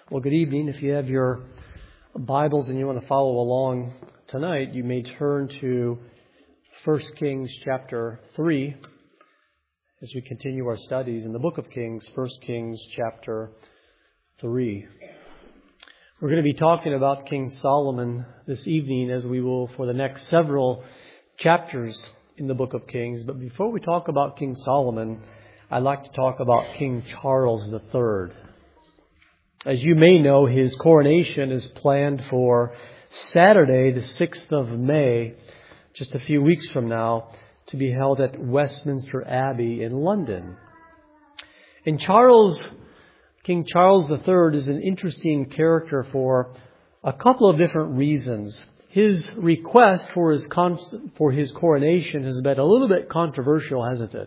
Well, good evening. If you have your Bibles and you want to follow along tonight, you may turn to 1 Kings chapter 3 as we continue our studies in the book of Kings, 1 Kings chapter 3. We're going to be talking about King Solomon this evening, as we will for the next several chapters in the book of Kings. But before we talk about King Solomon, I'd like to talk about King Charles III. As you may know, his coronation is planned for Saturday, the 6th of May, just a few weeks from now, to be held at Westminster Abbey in London. And King Charles III is an interesting character for a couple of different reasons. His request for his coronation has been a little bit controversial, hasn't it?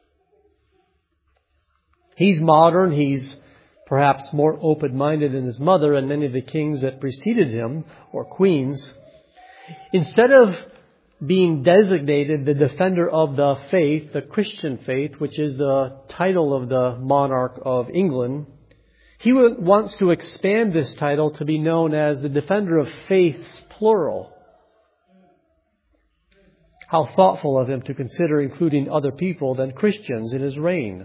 He's modern, he's perhaps more open-minded than his mother and many of the kings that preceded him, or queens. Instead of being designated the defender of the faith, the Christian faith, which is the title of the monarch of England, he wants to expand this title to be known as the defender of faiths, plural. How thoughtful of him to consider including other people than Christians in his reign.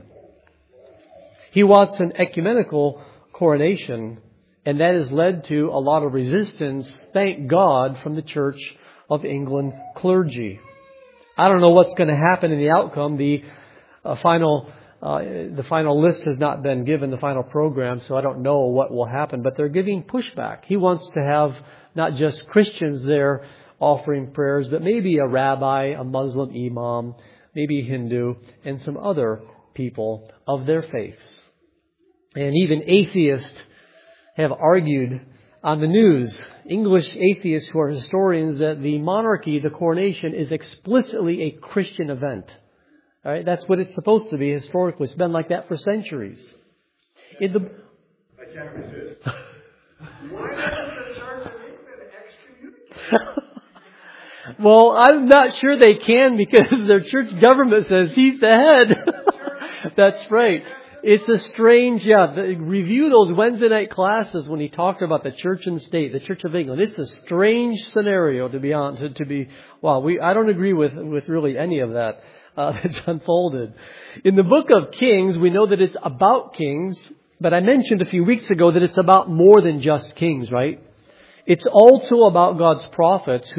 He wants an ecumenical coronation, and that has led to a lot of resistance, thank God, from the Church of England clergy. I don't know what's going to happen in the outcome. The final list has not been given, the final program, so I don't know what will happen, but they're giving pushback. He wants to have not just Christians there offering prayers, but maybe a rabbi, a Muslim imam, maybe Hindu, and some other people of their faiths. And even atheists have argued on the news, English atheists who are historians, that the monarchy, the coronation, is explicitly a Christian event. All right, that's what it's supposed to be historically. It's been like that for centuries. I can't resist. Why doesn't the Church of England excommunicate? Well, I'm not sure they can, because their church government says he's the head. That's right. It's a strange, review those Wednesday night classes when he talked about the church and state, the Church of England. It's a strange scenario, to be honest. I don't agree with really any of that that's unfolded. In the book of Kings, we know that it's about kings, but I mentioned a few weeks ago that it's about more than just kings, right? It's also about God's prophets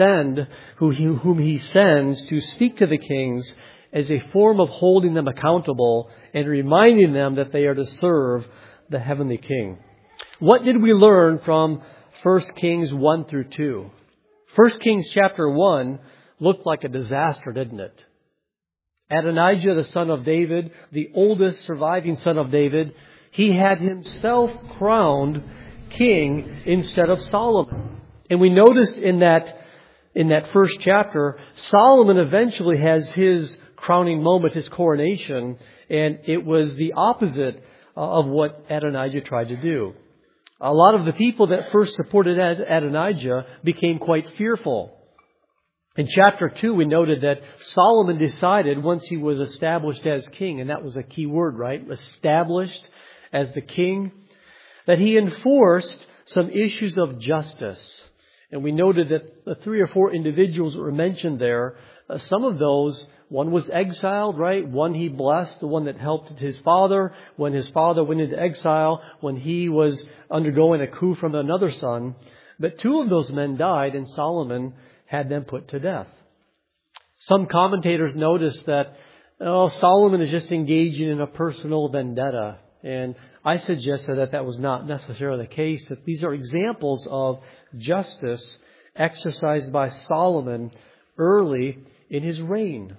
whom He sends to speak to the kings as a form of holding them accountable and reminding them that they are to serve the heavenly King. What did we learn from 1 Kings 1 through 2? 1 Kings chapter 1 looked like a disaster, didn't it? Adonijah, the son of David, the oldest surviving son of David, he had himself crowned king instead of Solomon. And we noticed in that first chapter, Solomon eventually has his crowning moment, his coronation, and it was the opposite of what Adonijah tried to do. A lot of the people that first supported Adonijah became quite fearful. In chapter 2, we noted that Solomon decided, once he was established as king, and that was a key word, right? Established as the king, that he enforced some issues of justice. And we noted that the 3 or 4 individuals that were mentioned there, some of those, one was exiled, right? One he blessed, the one that helped his father when his father went into exile, when he was undergoing a coup from another son. But 2 of those men died, and Solomon had them put to death. Some commentators noticed that Solomon is just engaging in a personal vendetta. And I suggested that was not necessarily the case, that these are examples of justice exercised by Solomon early in his reign.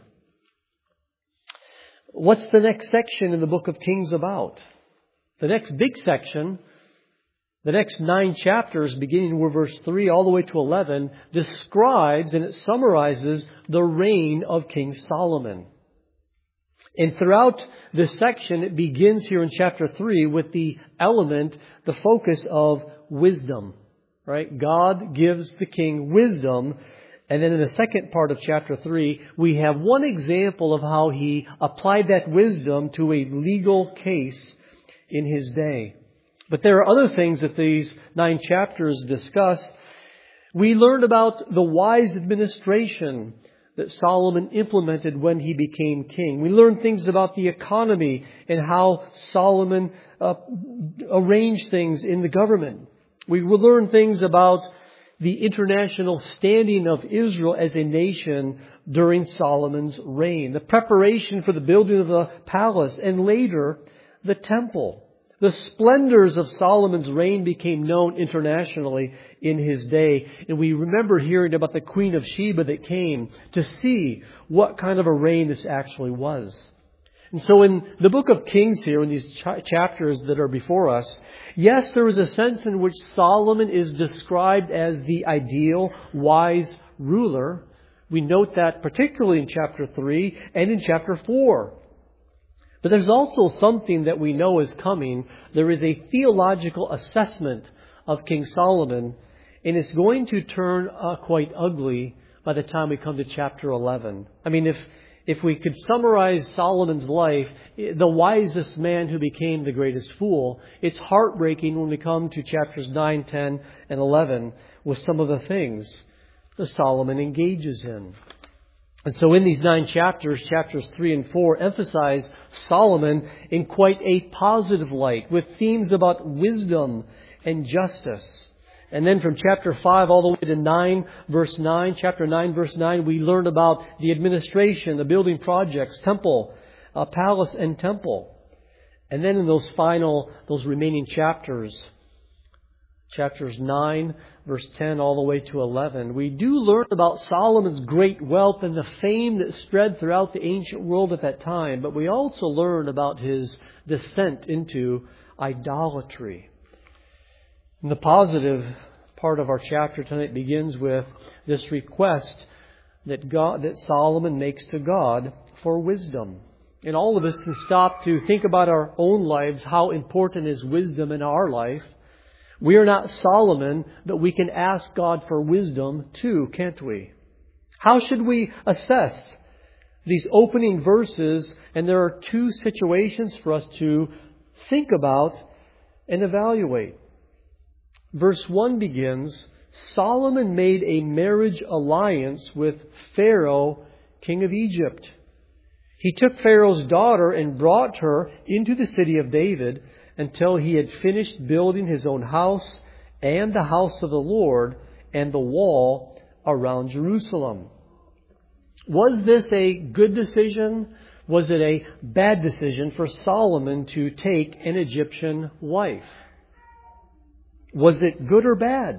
What's the next section in the book of Kings about? The next big section, the next 9 chapters, beginning with verse 3 all the way to 11, describes and it summarizes the reign of King Solomon. And throughout this section, it begins here in chapter 3 with the focus of wisdom. Right? God gives the king wisdom. And then in the second part of chapter 3, we have one example of how he applied that wisdom to a legal case in his day. But there are other things that these 9 chapters discuss. We learn about the wise administration that Solomon implemented when he became king. We learn things about the economy and how Solomon arranged things in the government. We will learn things about the international standing of Israel as a nation during Solomon's reign, the preparation for the building of the palace, and later the temple. The splendors of Solomon's reign became known internationally in his day. And we remember hearing about the Queen of Sheba that came to see what kind of a reign this actually was. And so in the book of Kings here, in these chapters that are before us, yes, there is a sense in which Solomon is described as the ideal, wise ruler. We note that particularly in chapter 3 and in chapter 4. But there's also something that we know is coming. There is a theological assessment of King Solomon, and it's going to turn quite ugly by the time we come to chapter 11. I mean, if we could summarize Solomon's life, the wisest man who became the greatest fool, it's heartbreaking when we come to chapters 9, 10, and 11 with some of the things that Solomon engages in. And so in these 9 chapters, chapters 3 and 4 emphasize Solomon in quite a positive light, with themes about wisdom and justice. And then from chapter 5 all the way to 9, verse 9, chapter 9, verse 9, we learn about the administration, the building projects, temple, palace and temple. And then in those remaining chapters, chapters 9, verse 10 all the way to 11, we do learn about Solomon's great wealth and the fame that spread throughout the ancient world at that time. But we also learn about his descent into idolatry. And the positive part of our chapter tonight begins with this request that Solomon makes to God for wisdom. And all of us can stop to think about our own lives, how important is wisdom in our life. We are not Solomon, but we can ask God for wisdom too, can't we? How should we assess these opening verses? And there are 2 situations for us to think about and evaluate. Verse 1 begins, Solomon made a marriage alliance with Pharaoh, king of Egypt. He took Pharaoh's daughter and brought her into the city of David until he had finished building his own house and the house of the Lord and the wall around Jerusalem. Was this a good decision? Was it a bad decision for Solomon to take an Egyptian wife? Was it good or bad?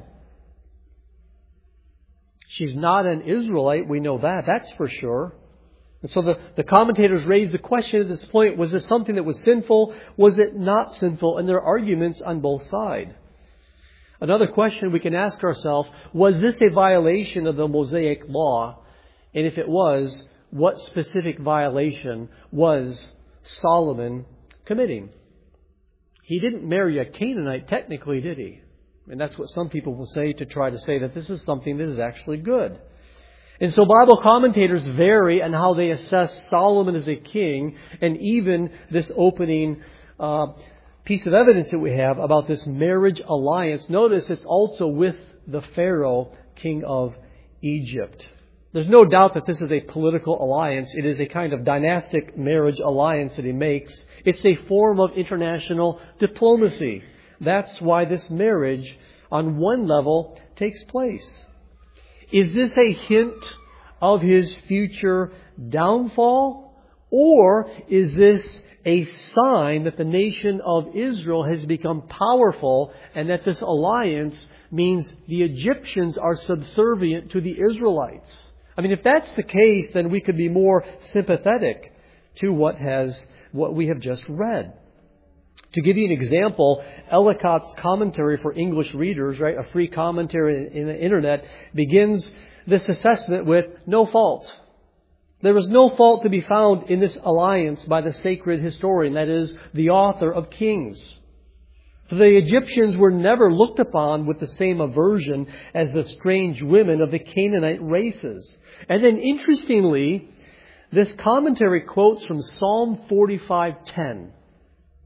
She's not an Israelite, we know that, that's for sure. And so the commentators raise the question at this point, was this something that was sinful? Was it not sinful? And there are arguments on both sides. Another question we can ask ourselves, was this a violation of the Mosaic law? And if it was, what specific violation was Solomon committing? He didn't marry a Canaanite technically, did he? And that's what some people will say to try to say that this is something that is actually good. And so Bible commentators vary on how they assess Solomon as a king, and even this opening piece of evidence that we have about this marriage alliance. Notice it's also with the Pharaoh, king of Egypt. There's no doubt that this is a political alliance. It is a kind of dynastic marriage alliance that he makes. It's a form of international diplomacy. That's why this marriage, on one level, takes place. Is this a hint of his future downfall? Or is this a sign that the nation of Israel has become powerful and that this alliance means the Egyptians are subservient to the Israelites? I mean, if that's the case, then we could be more sympathetic to what we have just read. To give you an example, Ellicott's commentary for English readers, right, a free commentary in the internet, begins this assessment with no fault. There was no fault to be found in this alliance by the sacred historian, that is, the author of Kings. For the Egyptians were never looked upon with the same aversion as the strange women of the Canaanite races. And then interestingly, this commentary quotes from Psalm 45:10.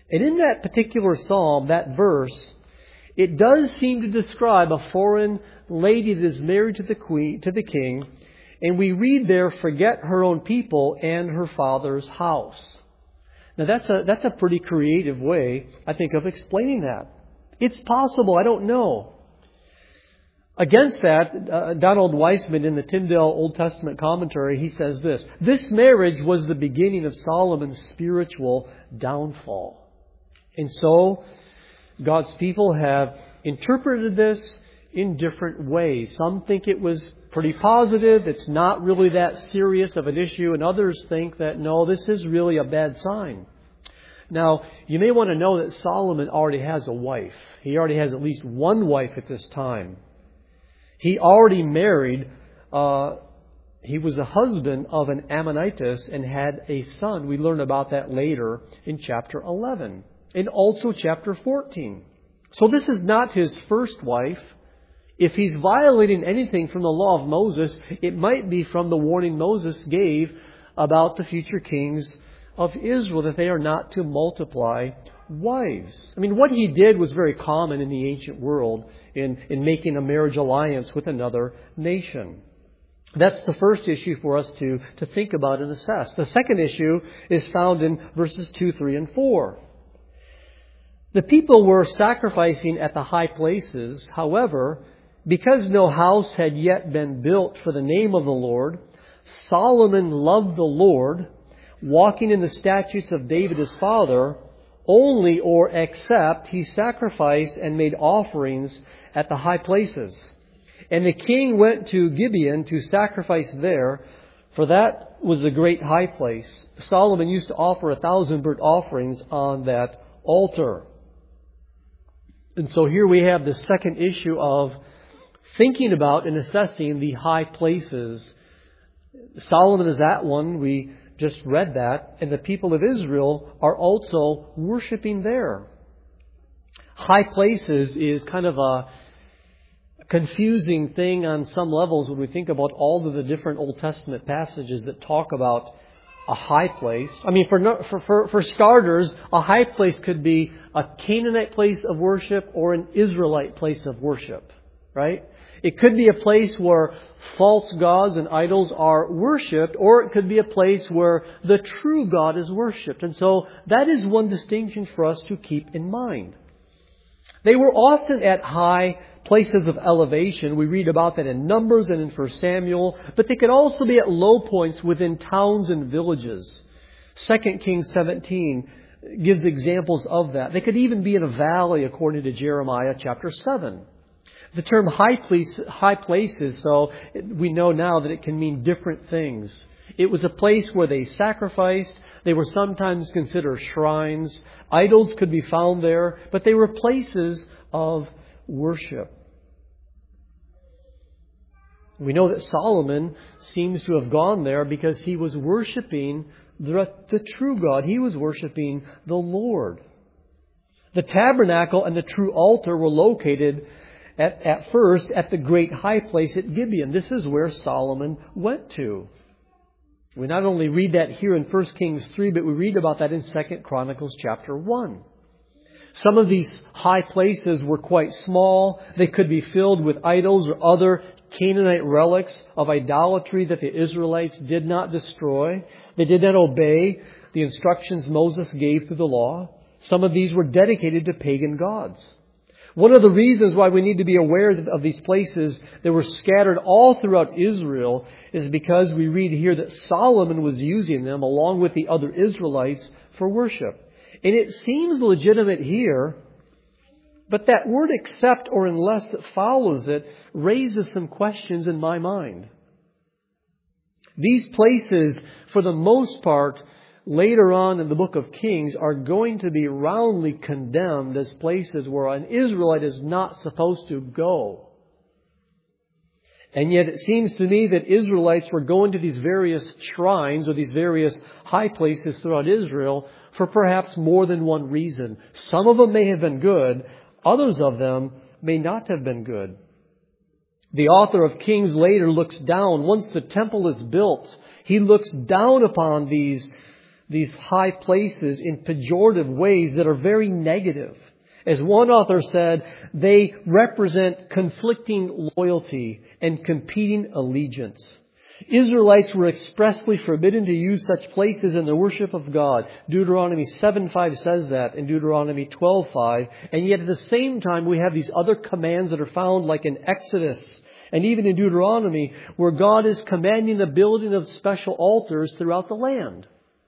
And in that particular psalm, that verse, it does seem to describe a foreign lady that is married to the king, and we read there, forget her own people and her father's house. Now that's a pretty creative way, I think, of explaining that. It's possible, I don't know. Against that, Donald Weissman in the Tyndale Old Testament commentary, he says this: this marriage was the beginning of Solomon's spiritual downfall. And so, God's people have interpreted this in different ways. Some think it was pretty positive, it's not really that serious of an issue, and others think that, no, this is really a bad sign. Now, you may want to know that Solomon already has a wife. He already has at least one wife at this time. He already married, he was the husband of an Ammonitess and had a son. We learn about that later in chapter 11 and also chapter 14. So this is not his first wife. If he's violating anything from the law of Moses, it might be from the warning Moses gave about the future kings of Israel, that they are not to multiply wives. I mean, what he did was very common in the ancient world in making a marriage alliance with another nation. That's the first issue for us to think about and assess. The second issue is found in verses 2, 3, and 4. The people were sacrificing at the high places. However, because no house had yet been built for the name of the Lord, Solomon loved the Lord, walking in the statutes of David his father, only or except he sacrificed and made offerings at the high places. And the king went to Gibeon to sacrifice there, for that was the great high place. Solomon used to offer 1,000 burnt offerings on that altar. And so here we have the second issue of thinking about and assessing the high places. Solomon is that one. We just read that. And the people of Israel are also worshiping there. High places is kind of a confusing thing on some levels when we think about all of the different Old Testament passages that talk about a high place. I mean, for starters, a high place could be a Canaanite place of worship or an Israelite place of worship, right? It could be a place where false gods and idols are worshipped, or it could be a place where the true God is worshipped. And so that is one distinction for us to keep in mind. They were often at high places of elevation. We read about that in Numbers and in 1 Samuel. But they could also be at low points within towns and villages. 2 Kings 17 gives examples of that. They could even be in a valley, according to Jeremiah chapter 7. The term high places, so we know now that it can mean different things. It was a place where they sacrificed. They were sometimes considered shrines. Idols could be found there, but they were places of worship. We know that Solomon seems to have gone there because he was worshiping the true God. He was worshiping the Lord. The tabernacle and the true altar were located at first at the great high place at Gibeon. This is where Solomon went to. We not only read that here in 1 Kings 3, but we read about that in 2 Chronicles chapter 1. Some of these high places were quite small. They could be filled with idols or other Canaanite relics of idolatry that the Israelites did not destroy. They did not obey the instructions Moses gave through the law. Some of these were dedicated to pagan gods. One of the reasons why we need to be aware of these places that were scattered all throughout Israel is because we read here that Solomon was using them along with the other Israelites for worship. And it seems legitimate here, but that word except or unless that follows it raises some questions in my mind. These places, for the most part, later on in the book of Kings, are going to be roundly condemned as places where an Israelite is not supposed to go. And yet it seems to me that Israelites were going to these various shrines or these various high places throughout Israel for perhaps more than one reason. Some of them may have been good. Others of them may not have been good. The author of Kings later looks down. Once the temple is built, he looks down upon these these high places in pejorative ways that are very negative. As one author said, they represent conflicting loyalty and competing allegiance. Israelites were expressly forbidden to use such places in the worship of God. Deuteronomy 7:5 says that, and Deuteronomy 12:5. And yet at the same time, we have these other commands that are found like in Exodus and even in Deuteronomy, where God is commanding the building of special altars throughout the land.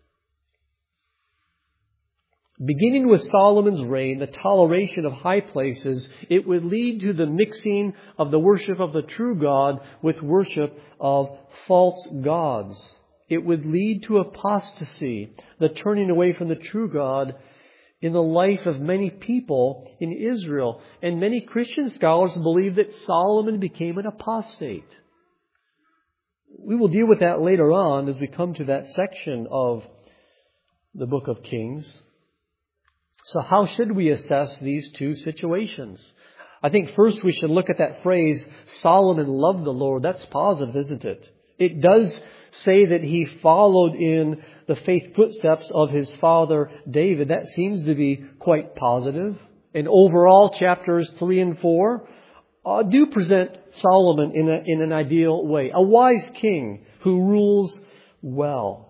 Beginning with Solomon's reign, the toleration of high places, it would lead to the mixing of the worship of the true God with worship of false gods. It would lead to apostasy, the turning away from the true God in the life of many people in Israel. And many Christian scholars believe that Solomon became an apostate. We will deal with that later on as we come to that section of the book of Kings. So how should we assess these two situations? I think first we should look at that phrase, Solomon loved the Lord. That's positive, isn't it? It does say that he followed in the faith footsteps of his father David. That seems to be quite positive. And overall, chapters 3 and 4 do present Solomon in an ideal way. A wise king who rules well.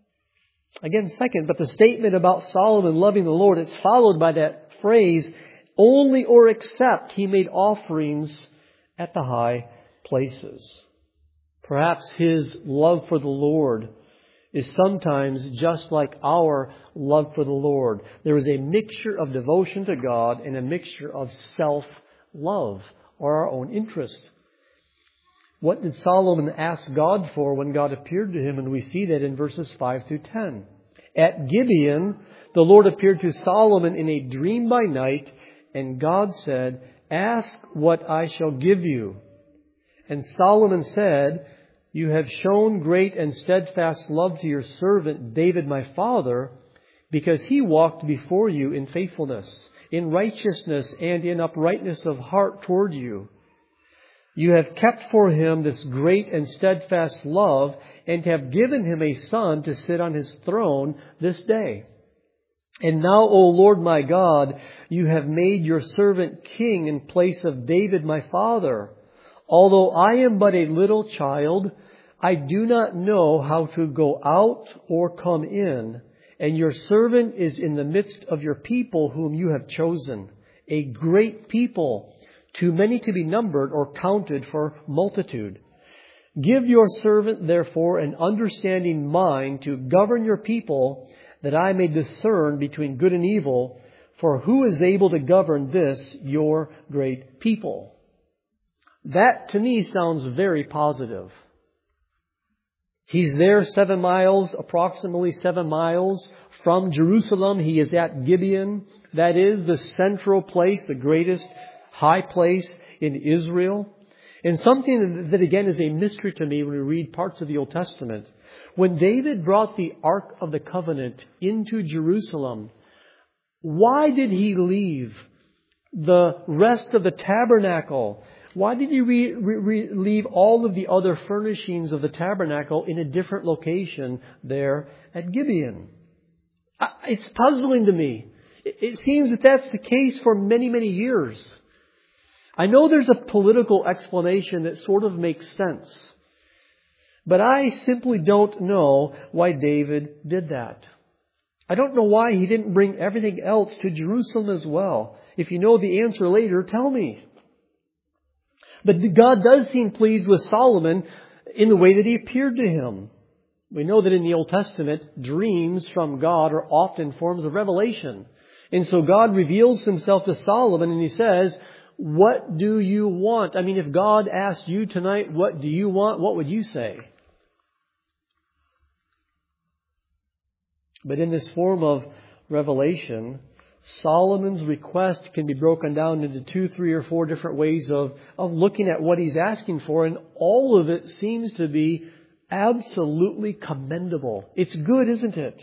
Again, second, but the statement about Solomon loving the Lord, it's followed by that phrase, only or except he made offerings at the high places. Perhaps his love for the Lord is sometimes just like our love for the Lord. There is a mixture of devotion to God and a mixture of self-love or our own interest. What did Solomon ask God for when God appeared to him? And we see that in verses 5 through 10. At Gibeon, the Lord appeared to Solomon in a dream by night, and God said, "Ask what I shall give you." And Solomon said, "You have shown great and steadfast love to your servant David my father, because he walked before you in faithfulness, in righteousness, and in uprightness of heart toward you. You have kept for him this great and steadfast love, and have given him a son to sit on his throne this day. And now, O Lord my God, you have made your servant king in place of David my father. Although I am but a little child, I do not know how to go out or come in, and your servant is in the midst of your people whom you have chosen, a great people, too many to be numbered or counted for multitude. Give your servant, therefore, an understanding mind to govern your people, that I may discern between good and evil, for who is able to govern this, your great people?" That, to me, sounds very positive. He's there approximately 7 miles from Jerusalem. He is at Gibeon. That is the central place, the greatest high place in Israel. And something that again is a mystery to me when we read parts of the Old Testament. When David brought the Ark of the Covenant into Jerusalem, why did he leave the rest of the tabernacle? Why did he leave all of the other furnishings of the tabernacle in a different location there at Gibeon? It's puzzling to me. It seems that that's the case for many, many years. I know there's a political explanation that sort of makes sense. But I simply don't know why David did that. I don't know why he didn't bring everything else to Jerusalem as well. If you know the answer later, tell me. But God does seem pleased with Solomon in the way that he appeared to him. We know that in the Old Testament, dreams from God are often forms of revelation. And so God reveals himself to Solomon and he says, "What do you want?" I mean, if God asked you tonight, "What do you want?" what would you say? But in this form of revelation, Solomon's request can be broken down into 2, 3, or 4 different ways of looking at what he's asking for. And all of it seems to be absolutely commendable. It's good, isn't it?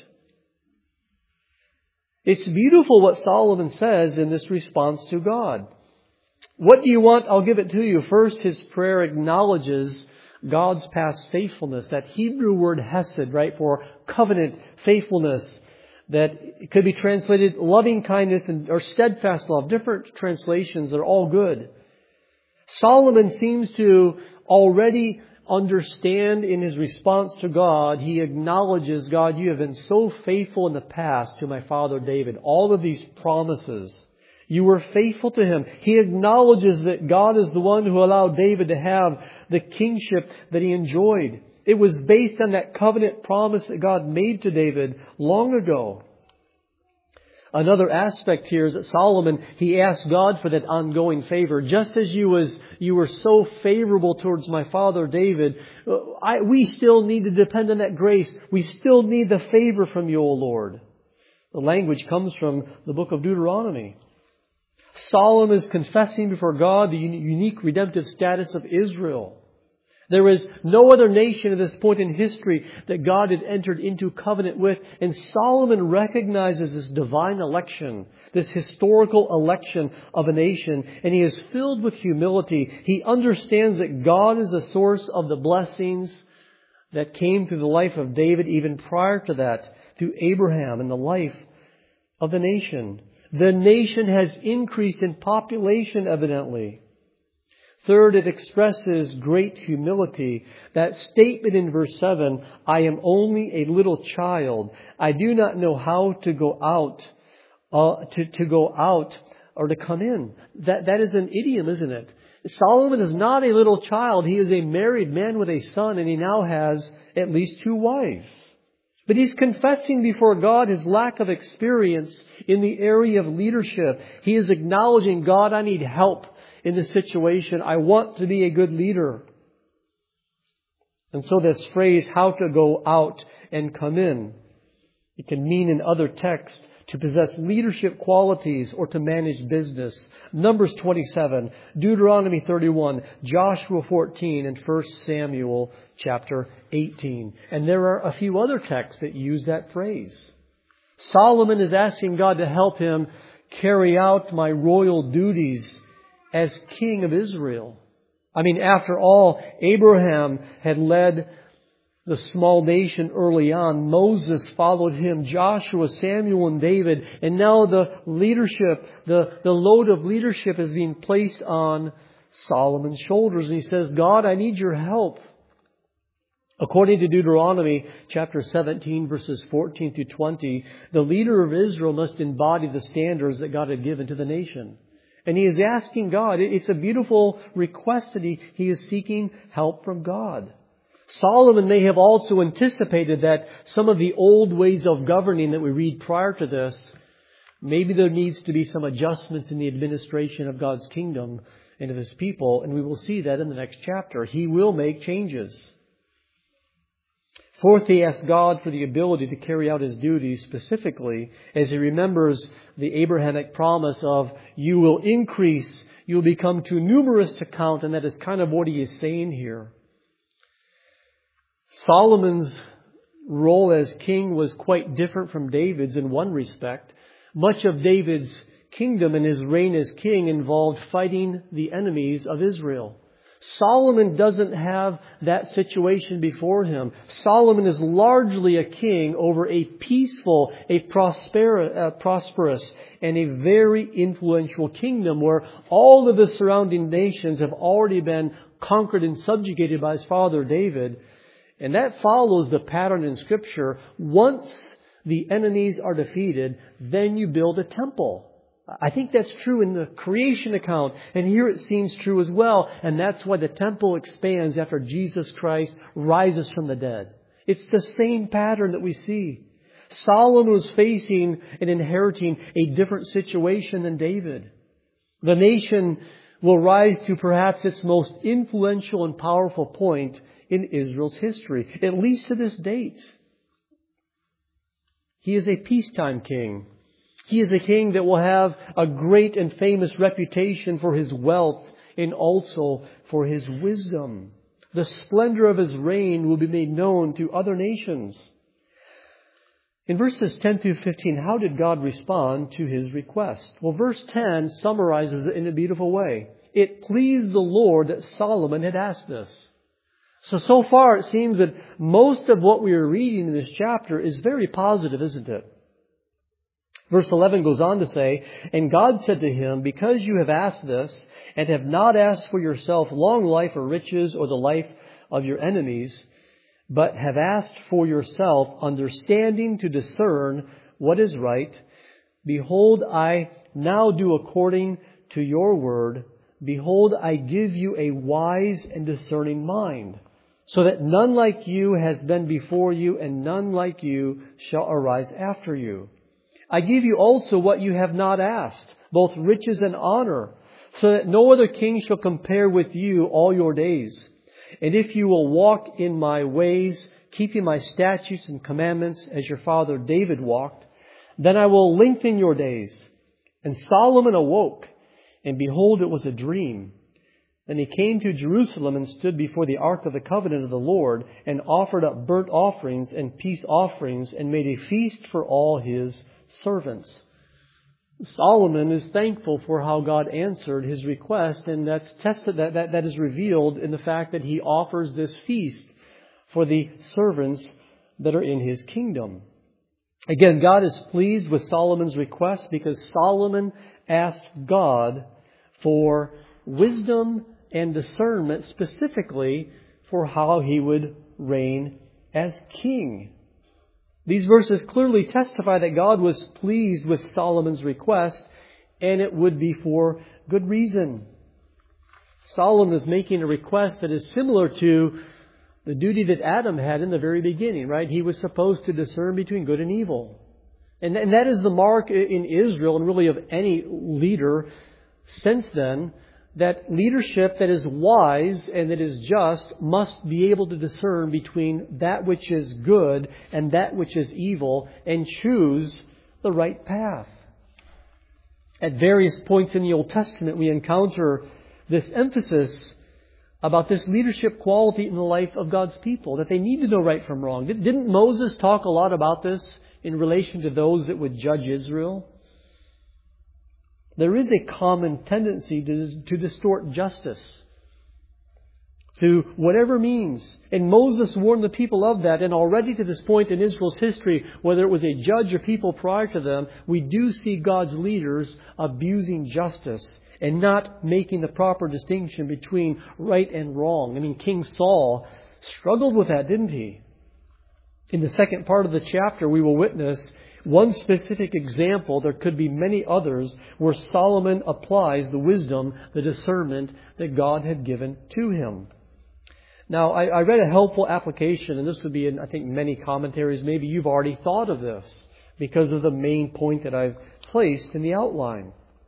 It's beautiful what Solomon says in this response to God. What do you want? I'll give it to you. First, his prayer acknowledges God's past faithfulness. That Hebrew word hesed, right, for covenant faithfulness, that it could be translated loving kindness or steadfast love. Different translations are all good. Solomon seems to already understand in his response to God. He acknowledges, God, you have been so faithful in the past to my father David. All of these promises, you were faithful to him. He acknowledges that God is the one who allowed David to have the kingship that he enjoyed. It was based on that covenant promise that God made to David long ago. Another aspect here is that Solomon, he asked God for that ongoing favor. Just as you were so favorable towards my father David, we still need to depend on that grace. We still need the favor from you, O Lord. The language comes from the book of Deuteronomy. Solomon is confessing before God the unique redemptive status of Israel. There is no other nation at this point in history that God had entered into covenant with. And Solomon recognizes this divine election, this historical election of a nation. And he is filled with humility. He understands that God is the source of the blessings that came through the life of David even prior to that, through Abraham and the life of the nation. The nation has increased in population, evidently. Third, it expresses great humility. That statement in verse 7, I am only a little child. I do not know how to go out, to go out or to come in. That is an idiom, isn't it? Solomon is not a little child. He is a married man with a son, and he now has at least 2 wives. But he's confessing before God his lack of experience in the area of leadership. He is acknowledging, God, I need help in this situation. I want to be a good leader. And so this phrase, how to go out and come in, it can mean in other texts to possess leadership qualities or to manage business. Numbers 27, Deuteronomy 31, Joshua 14, and 1 Samuel chapter 18. And there are a few other texts that use that phrase. Solomon is asking God to help him carry out my royal duties as king of Israel. I mean, after all, Abraham had led the small nation early on. Moses followed him, Joshua, Samuel, and David. And now the leadership, the load of leadership is being placed on Solomon's shoulders. And he says, God, I need your help. According to Deuteronomy chapter 17, verses 14 through 20, the leader of Israel must embody the standards that God had given to the nation. And he is asking God, it's a beautiful request that he is seeking help from God. Solomon may have also anticipated that some of the old ways of governing that we read prior to this, maybe there needs to be some adjustments in the administration of God's kingdom and of His people. And we will see that in the next chapter. He will make changes. Fourth, he asks God for the ability to carry out his duties, specifically as he remembers the Abrahamic promise of, you will increase, you will become too numerous to count, and that is kind of what he is saying here. Solomon's role as king was quite different from David's in one respect. Much of David's kingdom and his reign as king involved fighting the enemies of Israel. Solomon doesn't have that situation before him. Solomon is largely a king over a peaceful, a prosperous, and a very influential kingdom where all of the surrounding nations have already been conquered and subjugated by his father David. And that follows the pattern in Scripture. Once the enemies are defeated, then you build a temple. I think that's true in the creation account. And here it seems true as well. And that's why the temple expands after Jesus Christ rises from the dead. It's the same pattern that we see. Solomon was facing and inheriting a different situation than David. The nation will rise to perhaps its most influential and powerful point in Israel's history, at least to this date. He is a peacetime king. He is a king that will have a great and famous reputation for his wealth and also for his wisdom. The splendor of his reign will be made known to other nations. In verses 10 through 15, how did God respond to his request? Well, verse 10 summarizes it in a beautiful way. It pleased the Lord that Solomon had asked this. So far it seems that most of what we are reading in this chapter is very positive, isn't it? Verse 11 goes on to say, "And God said to him, because you have asked this, and have not asked for yourself long life or riches or the life of your enemies, but have asked for yourself understanding to discern what is right, behold, I now do according to your word. Behold, I give you a wise and discerning mind, so that none like you has been before you, and none like you shall arise after you. I give you also what you have not asked, both riches and honor, so that no other king shall compare with you all your days. And if you will walk in my ways, keeping my statutes and commandments as your father David walked, then I will lengthen your days." And Solomon awoke, and behold, it was a dream. And he came to Jerusalem and stood before the ark of the covenant of the Lord, and offered up burnt offerings and peace offerings, and made a feast for all his servants. Solomon is thankful for how God answered his request, and that is revealed in the fact that he offers this feast for the servants that are in his kingdom. Again, God is pleased with Solomon's request because Solomon asked God for wisdom and discernment, specifically for how he would reign as king. These verses clearly testify that God was pleased with Solomon's request, and it would be for good reason. Solomon is making a request that is similar to the duty that Adam had in the very beginning, right? He was supposed to discern between good and evil. And that is the mark in Israel and really of any leader since then, that leadership that is wise and that is just must be able to discern between that which is good and that which is evil and choose the right path. At various points in the Old Testament, we encounter this emphasis about this leadership quality in the life of God's people, that they need to know right from wrong. Didn't Moses talk a lot about this in relation to those that would judge Israel? There is a common tendency to distort justice through whatever means. And Moses warned the people of that. And already to this point in Israel's history, whether it was a judge or people prior to them, we do see God's leaders abusing justice and not making the proper distinction between right and wrong. I mean, King Saul struggled with that, didn't he? In the second part of the chapter, we will witness one specific example. There could be many others where Solomon applies the wisdom, the discernment that God had given to him. Now, I read a helpful application, and this would be in, I think, many commentaries. Maybe you've already thought of this because of the main point that I've placed in the outline.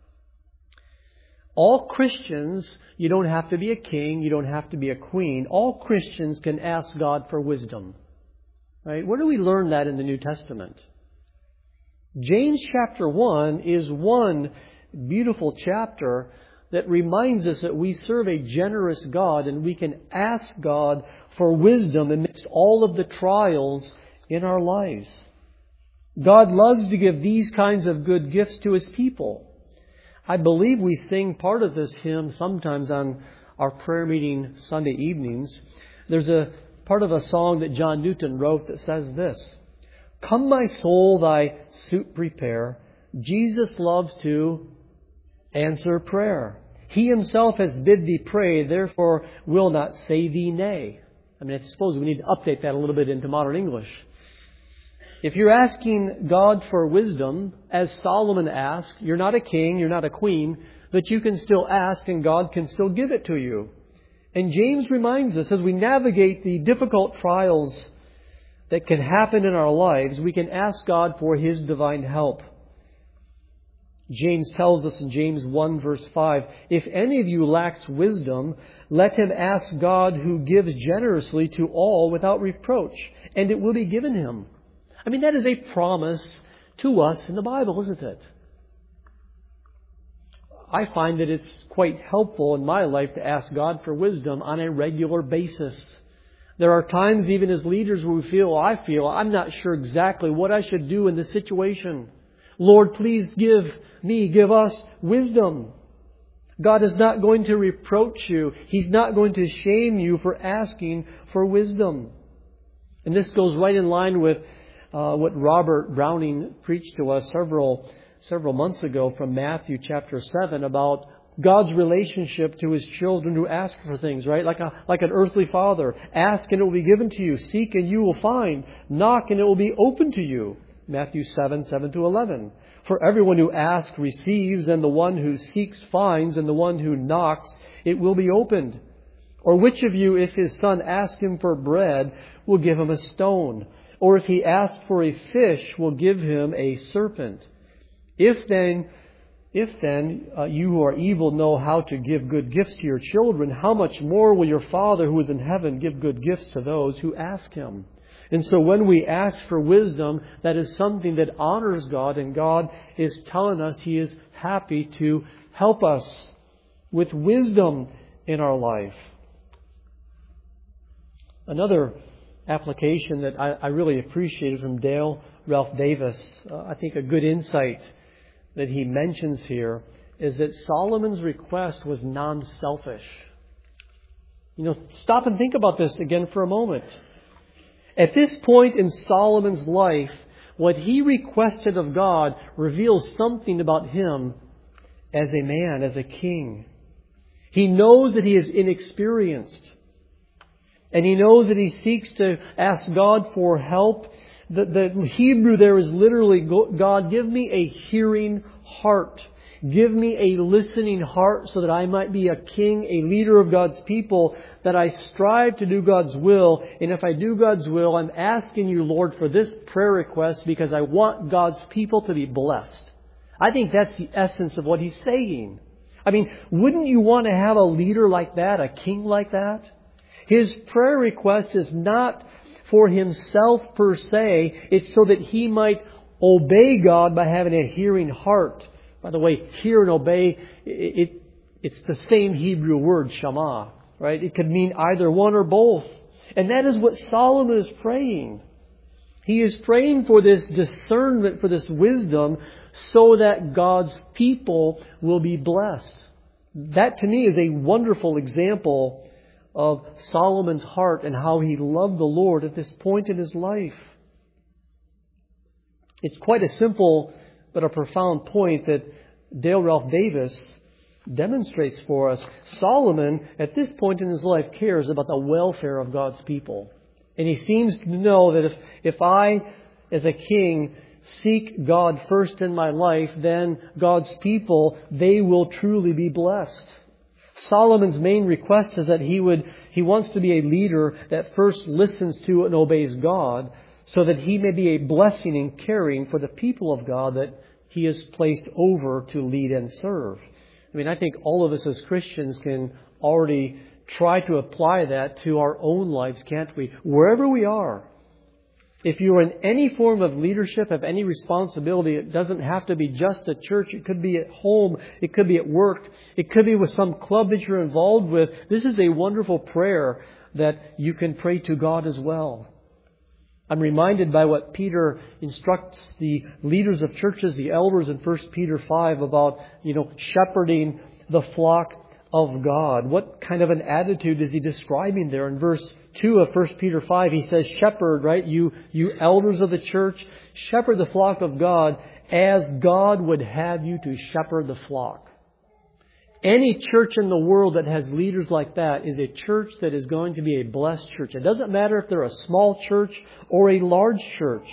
All Christians, you don't have to be a king, you don't have to be a queen. All Christians can ask God for wisdom. Right? Where do we learn that in the New Testament? James chapter 1 is one beautiful chapter that reminds us that we serve a generous God and we can ask God for wisdom amidst all of the trials in our lives. God loves to give these kinds of good gifts to His people. I believe we sing part of this hymn sometimes on our prayer meeting Sunday evenings. There's a part of a song that John Newton wrote that says this: "Come, my soul, thy suit prepare. Jesus loves to answer prayer. He Himself has bid thee pray, therefore will not say thee nay." I mean, I suppose we need to update that a little bit into modern English. If you're asking God for wisdom, as Solomon asked, you're not a king, you're not a queen, but you can still ask and God can still give it to you. And James reminds us, as we navigate the difficult trials that can happen in our lives, we can ask God for His divine help. James tells us in James 1 verse 5, "If any of you lacks wisdom, let him ask God who gives generously to all without reproach, and it will be given him." I mean, that is a promise to us in the Bible, isn't it? I find that it's quite helpful in my life to ask God for wisdom on a regular basis. There are times, even as leaders, where I'm not sure exactly what I should do in this situation. Lord, please give us wisdom. God is not going to reproach you. He's not going to shame you for asking for wisdom. And this goes right in line with what Robert Browning preached to us several months ago from Matthew chapter 7 about God's relationship to His children who ask for things, right? Like an earthly father. Ask and it will be given to you. Seek and you will find. Knock and it will be open to you. Matthew 7:7-11. For everyone who asks receives, and the one who seeks finds, and the one who knocks it will be opened. Or which of you, if his son asks him for bread, will give him a stone? Or if he asks for a fish, will give him a serpent? If then you who are evil know how to give good gifts to your children, how much more will your Father who is in heaven give good gifts to those who ask Him? And so when we ask for wisdom, that is something that honors God, and God is telling us He is happy to help us with wisdom in our life. Another application that I really appreciated from Dale Ralph Davis, I think a good insight that he mentions here is that Solomon's request was non-selfish. Stop and think about this again for a moment. At this point in Solomon's life, what he requested of God reveals something about him as a man, as a king. He knows that he is inexperienced. And he knows that he seeks to ask God for help. The Hebrew there is literally, God, give me a hearing heart. Give me a listening heart so that I might be a king, a leader of God's people, that I strive to do God's will. And if I do God's will, I'm asking you, Lord, for this prayer request because I want God's people to be blessed. I think that's the essence of what he's saying. I mean, wouldn't you want to have a leader like that, a king like that? His prayer request is not for himself per se. It's so that he might obey God by having a hearing heart. By the way, hear and obey, it's the same Hebrew word, shama, right? It could mean either one or both. And that is what Solomon is praying. He is praying for this discernment, for this wisdom, so that God's people will be blessed. That to me is a wonderful example of Solomon's heart and how he loved the Lord at this point in his life. It's quite a simple but a profound point that Dale Ralph Davis demonstrates for us. Solomon, at this point in his life, cares about the welfare of God's people. And he seems to know that if I, as a king, seek God first in my life, then God's people, they will truly be blessed. Solomon's main request is that he wants to be a leader that first listens to and obeys God, so that he may be a blessing in caring for the people of God that he is placed over to lead and serve. I mean, I think all of us as Christians can already try to apply that to our own lives, can't we? Wherever we are. If you're in any form of leadership, have any responsibility, it doesn't have to be just at church. It could be at home. It could be at work. It could be with some club that you're involved with. This is a wonderful prayer that you can pray to God as well. I'm reminded by what Peter instructs the leaders of churches, the elders in 1 Peter 5 about, shepherding the flock of God. What kind of an attitude is he describing there? In verse 2 of 1 Peter 5, he says, shepherd, right? You elders of the church, shepherd the flock of God as God would have you to shepherd the flock. Any church in the world that has leaders like that is a church that is going to be a blessed church. It doesn't matter if they're a small church or a large church.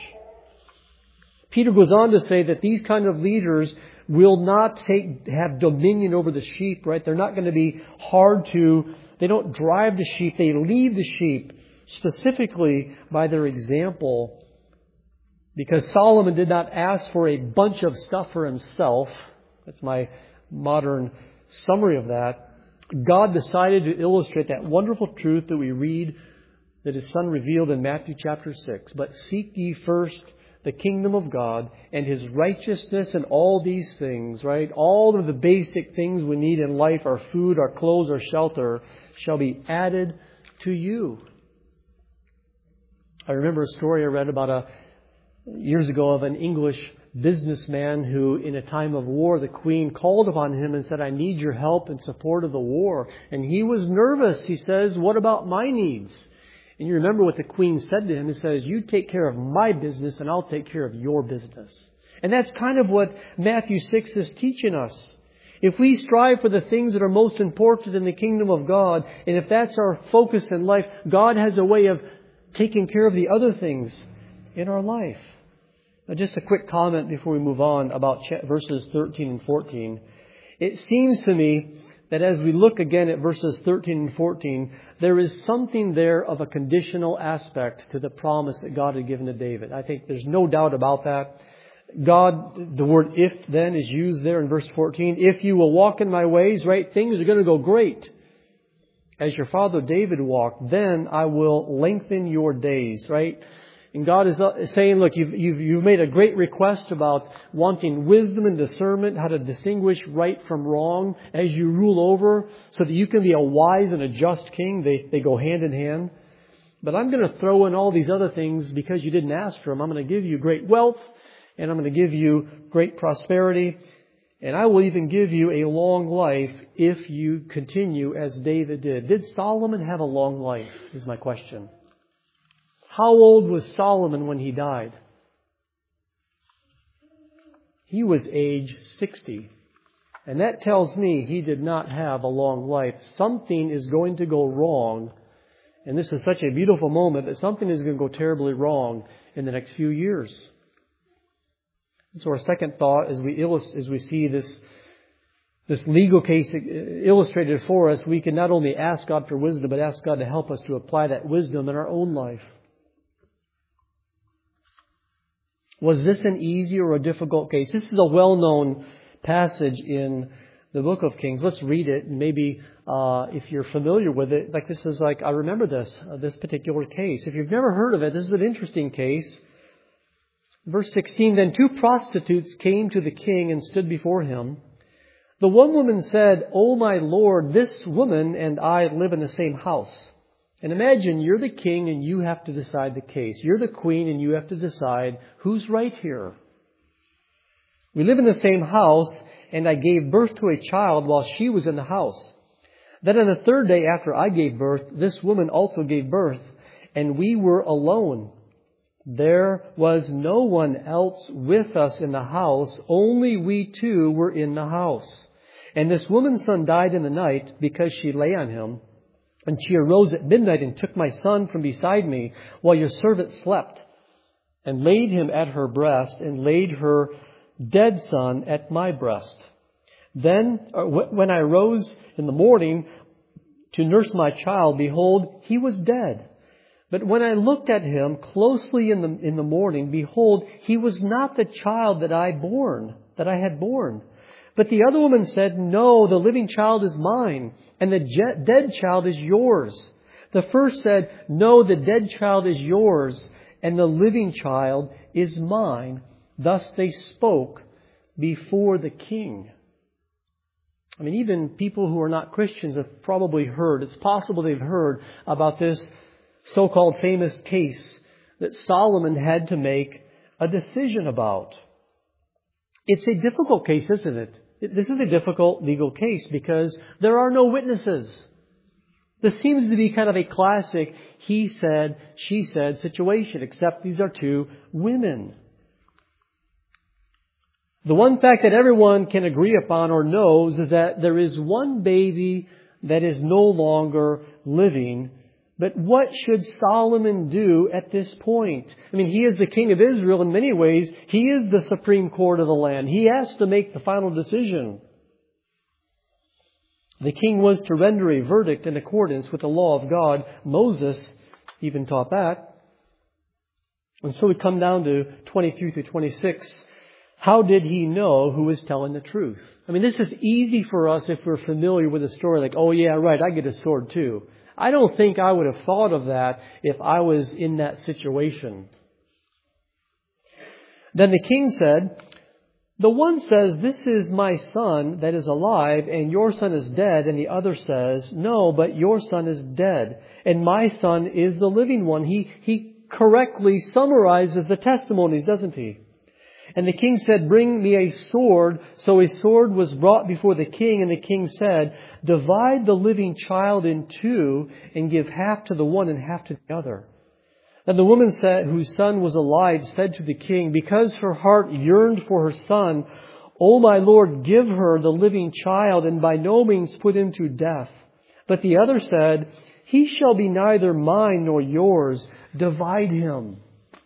Peter goes on to say that these kind of leaders will not have dominion over the sheep, right? They're not going to be they don't drive the sheep, they lead the sheep specifically by their example. Because Solomon did not ask for a bunch of stuff for himself. That's my modern summary of that. God decided to illustrate that wonderful truth that we read that His Son revealed in Matthew chapter 6. But seek ye first the kingdom of God and His righteousness, and all these things, right? All of the basic things we need in life, our food, our clothes, our shelter, shall be added to you. I remember a story I read about years ago of an English businessman who, in a time of war, the queen called upon him and said, I need your help in support of the war. And he was nervous. He says, what about my needs? And you remember what the queen said to him. It says, you take care of my business and I'll take care of your business. And that's kind of what Matthew 6 is teaching us. If we strive for the things that are most important in the kingdom of God, and if that's our focus in life, God has a way of taking care of the other things in our life. Now, just a quick comment before we move on about verses 13 and 14. It seems to me that as we look again at verses 13 and 14, there is something there of a conditional aspect to the promise that God had given to David. I think there's no doubt about that. God, the word if then is used there in verse 14. If you will walk in my ways, right, things are going to go great. As your father David walked, then I will lengthen your days, right? And God is saying, look, you've made a great request about wanting wisdom and discernment, how to distinguish right from wrong as you rule over so that you can be a wise and a just king. They go hand in hand. But I'm going to throw in all these other things because you didn't ask for them. I'm going to give you great wealth and I'm going to give you great prosperity. And I will even give you a long life if you continue as David did. Did Solomon have a long life, is my question. How old was Solomon when he died? He was age 60. And that tells me he did not have a long life. Something is going to go wrong. And this is such a beautiful moment that something is going to go terribly wrong in the next few years. And so our second thought, as we see this legal case illustrated for us, we can not only ask God for wisdom, but ask God to help us to apply that wisdom in our own life. Was this an easy or a difficult case? This is a well-known passage in the book of Kings. Let's read it. And maybe if you're familiar with it, I remember this particular case. If you've never heard of it, this is an interesting case. Verse 16, then 2 prostitutes came to the king and stood before him. The one woman said, "O my lord, this woman and I live in the same house." And imagine you're the king and you have to decide the case. You're the queen and you have to decide who's right here. We live in the same house and I gave birth to a child while she was in the house. Then on the 3rd day after I gave birth, this woman also gave birth and we were alone. There was no one else with us in the house. Only we 2 were in the house. And this woman's son died in the night because she lay on him. And she arose at midnight and took my son from beside me while your servant slept and laid him at her breast and laid her dead son at my breast. Then when I rose in the morning to nurse my child, behold, he was dead. But when I looked at him closely in the morning, behold, he was not the child that I had born. But the other woman said, "No, the living child is mine, and the dead child is yours." The first said, "No, the dead child is yours, and the living child is mine." Thus they spoke before the king. I mean, even people who are not Christians have probably heard. It's possible they've heard about this so-called famous case that Solomon had to make a decision about. It's a difficult case, isn't it? This is a difficult legal case because there are no witnesses. This seems to be kind of a classic he said, she said situation, except these are 2 women. The one fact that everyone can agree upon or knows is that there is one baby that is no longer living. But what should Solomon do at this point? I mean, he is the king of Israel in many ways. He is the supreme court of the land. He has to make the final decision. The king was to render a verdict in accordance with the law of God. Moses even taught that. And so we come down to 23 through 26. How did he know who was telling the truth? I mean, this is easy for us if we're familiar with the story. Like, oh yeah, right, I get a sword too. I don't think I would have thought of that if I was in that situation. Then the king said, "The one says, 'This is my son that is alive, and your son is dead.' And the other says, 'No, but your son is dead, and my son is the living one.'" He correctly summarizes the testimonies, doesn't he? And the king said, "Bring me a sword." So a sword was brought before the king, and the king said, "Divide the living child in two, and give half to the one and half to the other." And the woman said, whose son was alive, said to the king, because her heart yearned for her son, "O my lord, give her the living child, and by no means put him to death." But the other said, "He shall be neither mine nor yours. Divide him."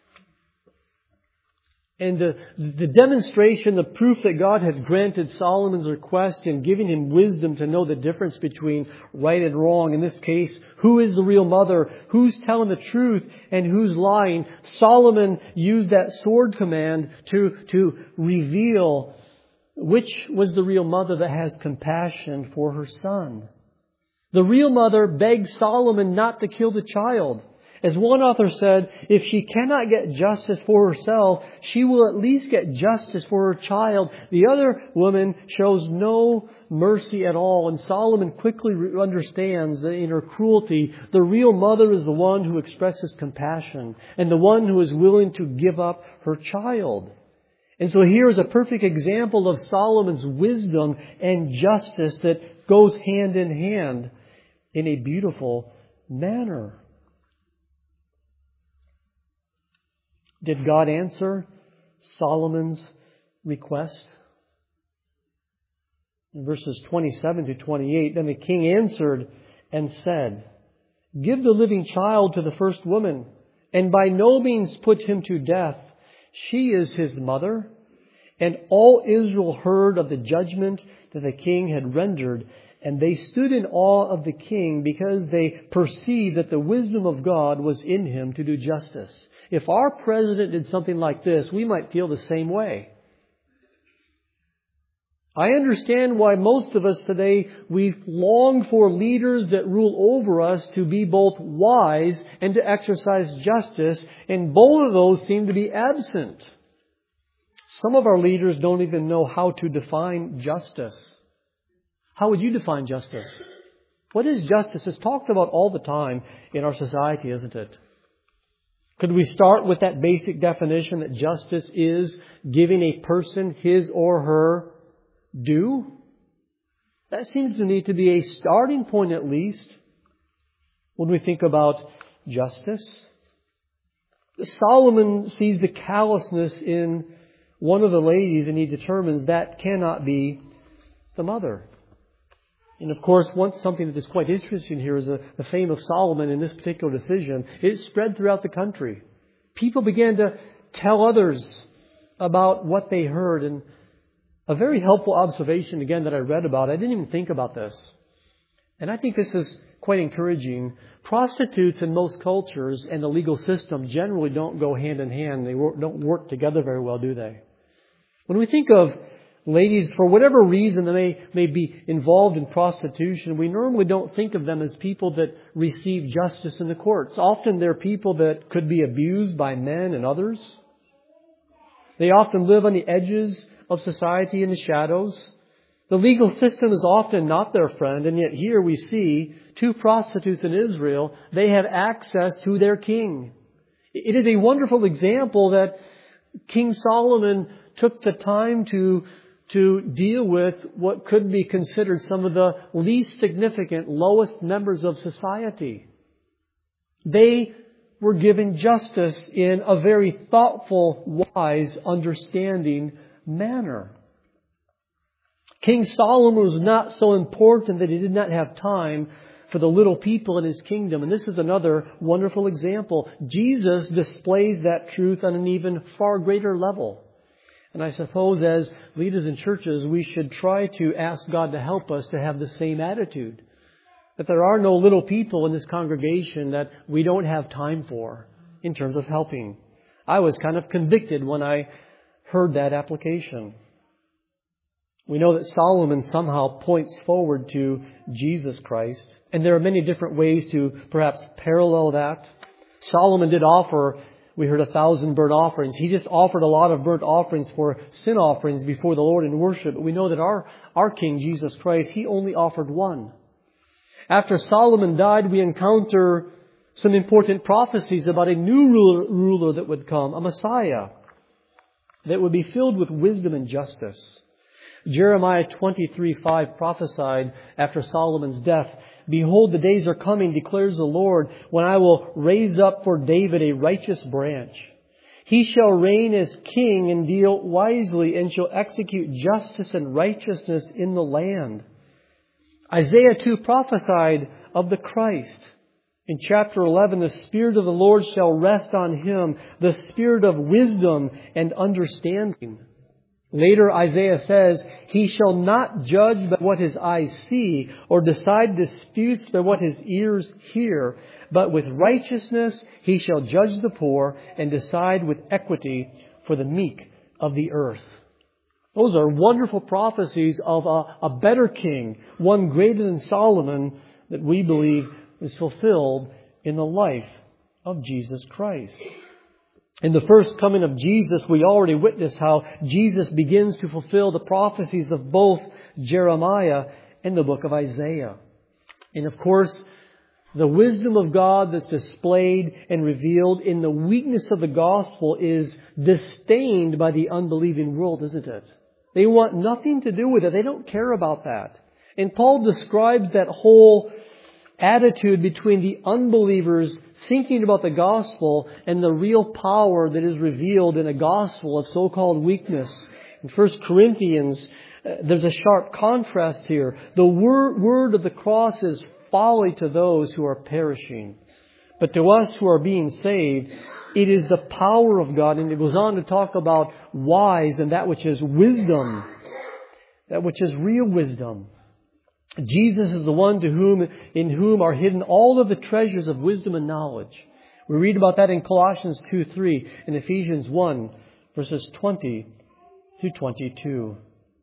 And the demonstration, the proof that God had granted Solomon's request in giving him wisdom to know the difference between right and wrong. In this case, who is the real mother? Who's telling the truth and who's lying? Solomon used that sword command to reveal which was the real mother that has compassion for her son. The real mother begged Solomon not to kill the child. As one author said, if she cannot get justice for herself, she will at least get justice for her child. The other woman shows no mercy at all. And Solomon quickly understands that in her cruelty, the real mother is the one who expresses compassion and the one who is willing to give up her child. And so here is a perfect example of Solomon's wisdom and justice that goes hand in hand in a beautiful manner. Did God answer Solomon's request? In verses 27 to 28, then the king answered and said, "Give the living child to the first woman, and by no means put him to death. She is his mother." And all Israel heard of the judgment that the king had rendered, and they stood in awe of the king because they perceived that the wisdom of God was in him to do justice. If our president did something like this, we might feel the same way. I understand why most of us today, we long for leaders that rule over us to be both wise and to exercise justice, and both of those seem to be absent. Some of our leaders don't even know how to define justice. How would you define justice? What is justice? It's talked about all the time in our society, isn't it? Could we start with that basic definition that justice is giving a person his or her due? That seems to me to be a starting point, at least, when we think about justice. Solomon sees the callousness in one of the ladies, and he determines that cannot be the mother. And of course, something that is quite interesting here is the fame of Solomon in this particular decision. It spread throughout the country. People began to tell others about what they heard. And a very helpful observation, again, that I read about, I didn't even think about this. And I think this is quite encouraging. Prostitutes in most cultures and the legal system generally don't go hand in hand. They don't work together very well, do they? When we think of ladies, for whatever reason they may be involved in prostitution, we normally don't think of them as people that receive justice in the courts. Often they're people that could be abused by men and others. They often live on the edges of society in the shadows. The legal system is often not their friend, and yet here we see two prostitutes in Israel. They have access to their king. It is a wonderful example that King Solomon took the time to deal with what could be considered some of the least significant, lowest members of society. They were given justice in a very thoughtful, wise, understanding manner. King Solomon was not so important that he did not have time for the little people in his kingdom. And this is another wonderful example. Jesus displays that truth on an even far greater level. And I suppose as leaders in churches, we should try to ask God to help us to have the same attitude. That there are no little people in this congregation that we don't have time for in terms of helping. I was kind of convicted when I heard that application. We know that Solomon somehow points forward to Jesus Christ. And there are many different ways to perhaps parallel that. Solomon did offer, we heard 1,000 burnt offerings. He just offered a lot of burnt offerings for sin offerings before the Lord in worship. But we know that our King, Jesus Christ, He only offered one. After Solomon died, we encounter some important prophecies about a new ruler that would come, a Messiah. that would be filled with wisdom and justice. Jeremiah 23:5 prophesied after Solomon's death, "Behold, the days are coming, declares the Lord, when I will raise up for David a righteous branch. He shall reign as king and deal wisely and shall execute justice and righteousness in the land." Isaiah 2 prophesied of the Christ. In chapter 11, "The Spirit of the Lord shall rest on Him, the Spirit of wisdom and understanding." Later, Isaiah says, "He shall not judge by what his eyes see, or decide disputes by what his ears hear. But with righteousness he shall judge the poor and decide with equity for the meek of the earth." Those are wonderful prophecies of a better king, one greater than Solomon, that we believe is fulfilled in the life of Jesus Christ. In the first coming of Jesus, we already witnessed how Jesus begins to fulfill the prophecies of both Jeremiah and the book of Isaiah. And of course, the wisdom of God that's displayed and revealed in the weakness of the gospel is disdained by the unbelieving world, isn't it? They want nothing to do with it. They don't care about that. And Paul describes that whole attitude between the unbelievers thinking about the gospel and the real power that is revealed in a gospel of so-called weakness. In 1 Corinthians, there's a sharp contrast here. The word of the cross is folly to those who are perishing. But to us who are being saved, it is the power of God. And it goes on to talk about wise and that which is wisdom, that which is real wisdom. Jesus is the one in whom are hidden all of the treasures of wisdom and knowledge. We read about that in Colossians 2:3 and Ephesians 1, verses 20 through 22.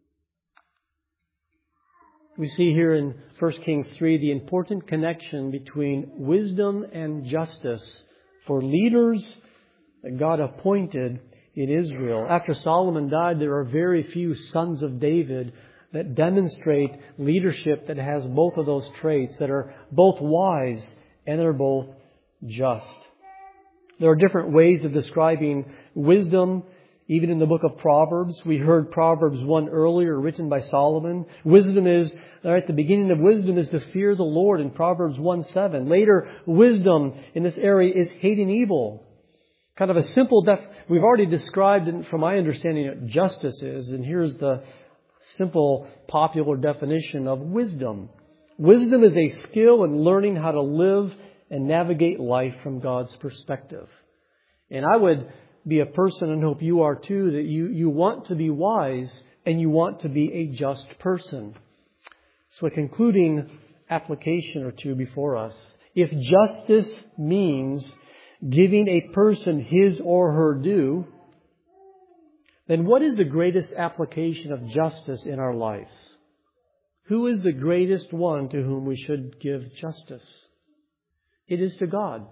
We see here in 1 Kings 3 the important connection between wisdom and justice for leaders that God appointed in Israel. After Solomon died, there are very few sons of David that demonstrate leadership that has both of those traits, that are both wise and are both just. There are different ways of describing wisdom, even in the book of Proverbs. We heard Proverbs 1 earlier, written by Solomon. Wisdom is, at the beginning of wisdom is to fear the Lord in Proverbs 1:7. Later, wisdom in this area is hating evil. Kind of a simple we've already described, from my understanding, what justice is, and here's the simple popular definition of wisdom. Wisdom is a skill in learning how to live and navigate life from God's perspective. And I would be a person, and hope you are too, that you want to be wise and you want to be a just person. So a concluding application or two before us. If justice means giving a person his or her due, then what is the greatest application of justice in our lives? Who is the greatest one to whom we should give justice? It is to God.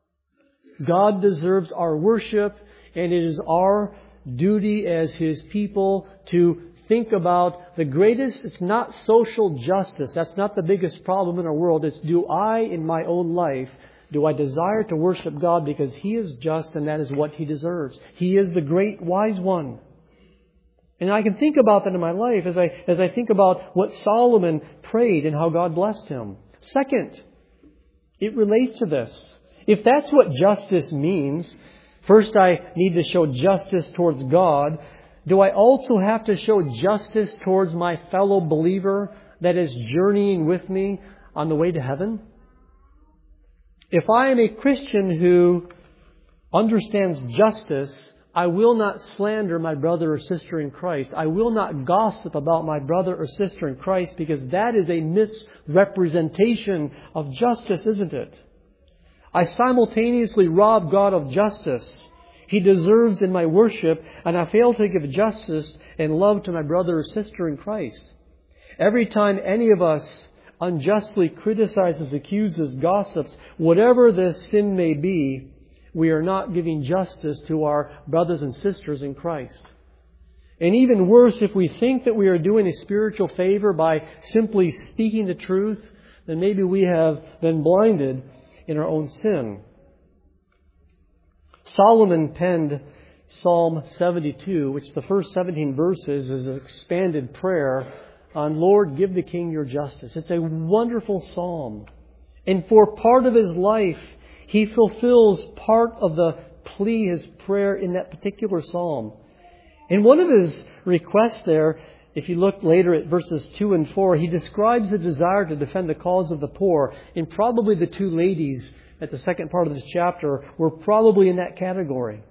God deserves our worship, and it is our duty as His people to think about the greatest. It's not social justice. That's not the biggest problem in our world. It's, do I, in my own life, do I desire to worship God because He is just and that is what He deserves? He is the great wise one. And I can think about that in my life as I think about what Solomon prayed and how God blessed him. Second, it relates to this. If that's what justice means, first I need to show justice towards God. Do I also have to show justice towards my fellow believer that is journeying with me on the way to heaven? If I am a Christian who understands justice, I will not slander my brother or sister in Christ. I will not gossip about my brother or sister in Christ, because that is a misrepresentation of justice, isn't it? I simultaneously rob God of justice He deserves in my worship, and I fail to give justice and love to my brother or sister in Christ. Every time any of us unjustly criticizes, accuses, gossips, whatever the sin may be, we are not giving justice to our brothers and sisters in Christ. And even worse, if we think that we are doing a spiritual favor by simply speaking the truth, then maybe we have been blinded in our own sin. Solomon penned Psalm 72, which the first 17 verses is an expanded prayer on, Lord, give the king your justice. It's a wonderful psalm. And for part of his life, he fulfills part of the plea, his prayer in that particular psalm. And one of his requests there, if you look later at verses 2 and 4, he describes a desire to defend the cause of the poor. And probably the two ladies at the second part of this chapter were probably in that category.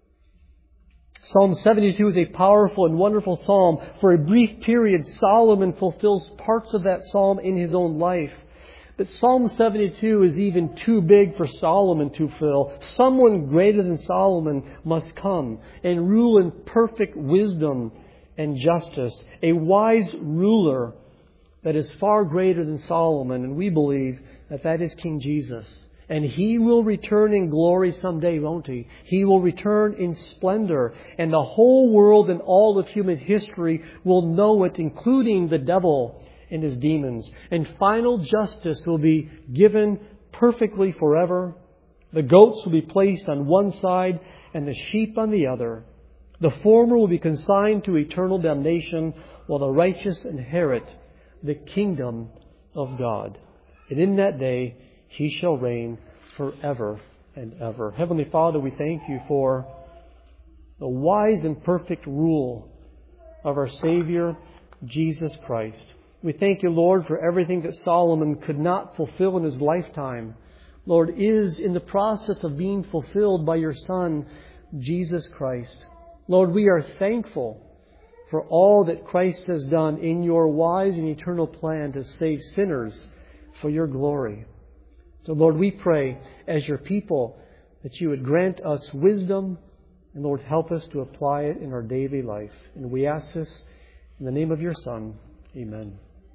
Psalm 72 is a powerful and wonderful psalm. For a brief period, Solomon fulfills parts of that psalm in his own life. But Psalm 72 is even too big for Solomon to fill. Someone greater than Solomon must come and rule in perfect wisdom and justice. A wise ruler that is far greater than Solomon. And we believe that that is King Jesus. And He will return in glory someday, won't He? He will return in splendor. And the whole world and all of human history will know it, including the devil and his demons. And final justice will be given perfectly forever. The goats will be placed on one side and the sheep on the other. The former will be consigned to eternal damnation, while the righteous inherit the kingdom of God. And in that day, He shall reign forever and ever. Heavenly Father, we thank You for the wise and perfect rule of our Savior, Jesus Christ. We thank You, Lord, for everything that Solomon could not fulfill in his lifetime, Lord, is in the process of being fulfilled by Your Son, Jesus Christ. Lord, we are thankful for all that Christ has done in Your wise and eternal plan to save sinners for Your glory. So, Lord, we pray as Your people that You would grant us wisdom and, Lord, help us to apply it in our daily life. And we ask this in the name of Your Son. Amen.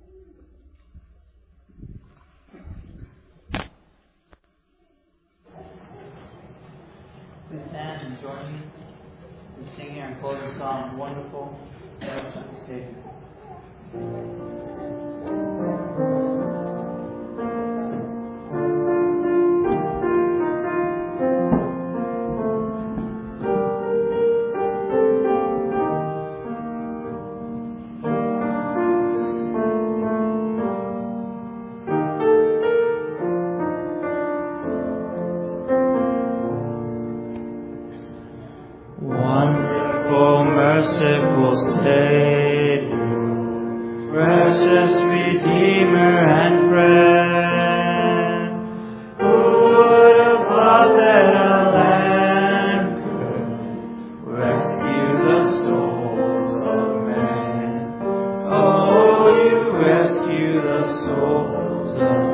Please stand and join me in singing and quoting Psalm Wonderful, Merciful Savior. Wonderful, merciful Savior, precious Redeemer and friend, who would have thought that a lamb could rescue the souls of men? Oh, You rescue the souls of men.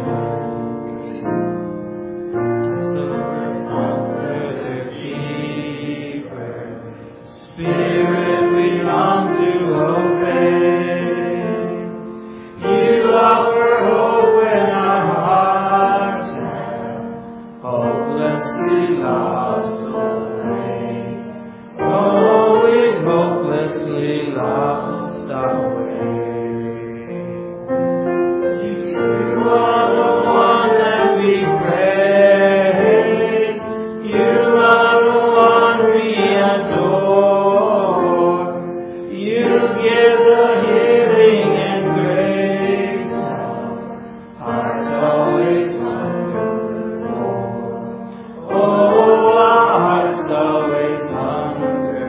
Spirit, we long to obey. You offer hope when our hearts have hopelessly lost the way. Oh, we've hopelessly lost our way. You are the one that we praise. You are the one we adore. You give the healing and grace. Hearts always hunger for. Oh, our hearts always hunger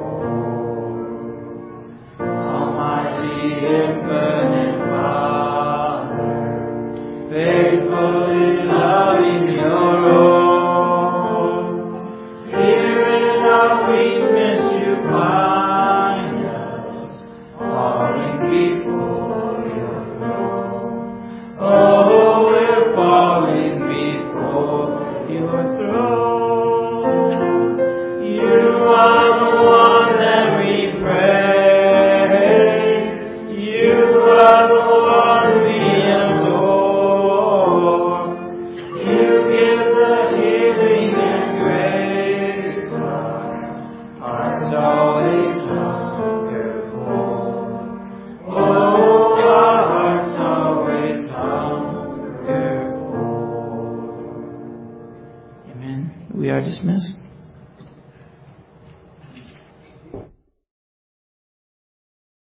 for. Almighty, infinite Father, faithfully loving Your own. Here in our weakness You find us, falling before Your throne. Oh, we're falling before Your throne. You are the one that we praise. You are the one we adore. You give the healing and grace. Hearts always hunger for. Oh, our hearts always hunger for. Amen. We are dismissed.